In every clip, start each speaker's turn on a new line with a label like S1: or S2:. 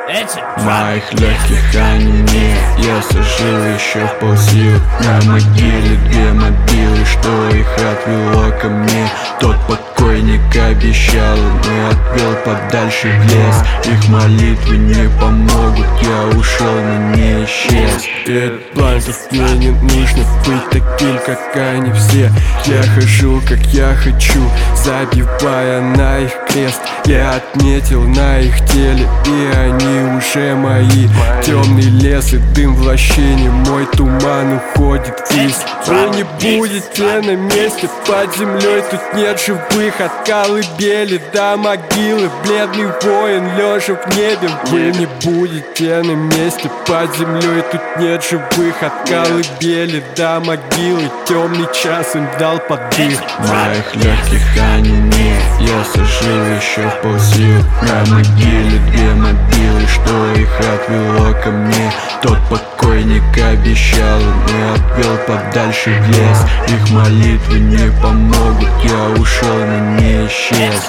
S1: В моих легких онемели, я сожил еще вползил на могиле две мобилы, что их отвело ко мне. Тот покойник обещал, но отвел подальше в лес. Их молитвы не помогут, я ушел, но не исчез.
S2: Перед бланков мне не нужно быть таким, как они все. Я хожу, как я хочу, забивая на их крест. Я отметил на их теле, и они уже мои. Темный лес и дым в лощине, мой туман уходит ввысь. Вы не будете на месте, под землей тут нет живых. От колыбели до могилы, бледный воин, лежа в небе. Вы не будете на месте, под землей тут нет живых. От колыбели до могилы, темный час им дал подых.
S1: В моих легких онемели, я сожил еще вползил на могиле две мобилы, что их отвело ко мне. Тот покойник обещал, но отвел подальше в лес. Их молитвы не помогут, я ушел, но не исчез.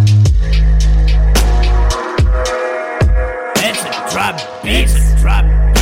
S3: Drop beats.